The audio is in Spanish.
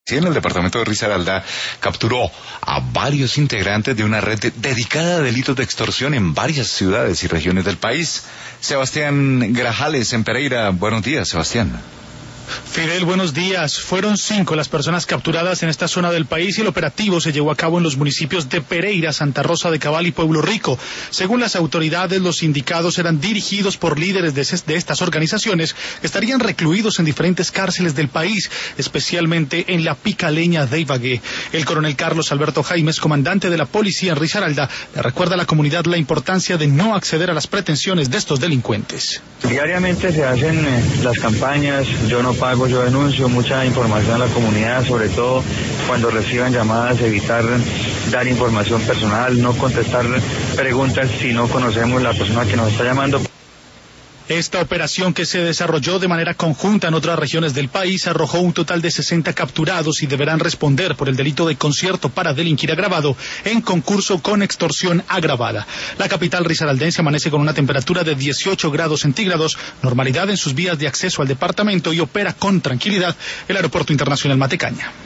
En el departamento de Risaralda capturó a varios integrantes de una red dedicada a delitos de extorsión en varias ciudades y regiones del país. Sebastián Grajales en Pereira. Buenos días, Sebastián. Fidel, buenos días. Fueron 5 las personas capturadas en esta zona del país y el operativo se llevó a cabo en los municipios de Pereira, Santa Rosa de Cabal y Pueblo Rico. Según las autoridades, los indicados eran dirigidos por líderes de estas organizaciones que estarían recluidos en diferentes cárceles del país, especialmente en la Picaleña de Ibagué. El coronel Carlos Alberto Jaimes, comandante de la policía en Risaralda, le recuerda a la comunidad la importancia de no acceder a las pretensiones de estos delincuentes. Diariamente se hacen las campañas, yo no pago, yo denuncio, mucha información a la comunidad, sobre todo cuando reciban llamadas, evitar dar información personal, no contestar preguntas si no conocemos la persona que nos está llamando. Esta operación, que se desarrolló de manera conjunta en otras regiones del país, arrojó un total de 60 capturados y deberán responder por el delito de concierto para delinquir agravado en concurso con extorsión agravada. La capital risaraldense amanece con una temperatura de 18 grados centígrados, normalidad en sus vías de acceso al departamento, y opera con tranquilidad el Aeropuerto Internacional Matecaña.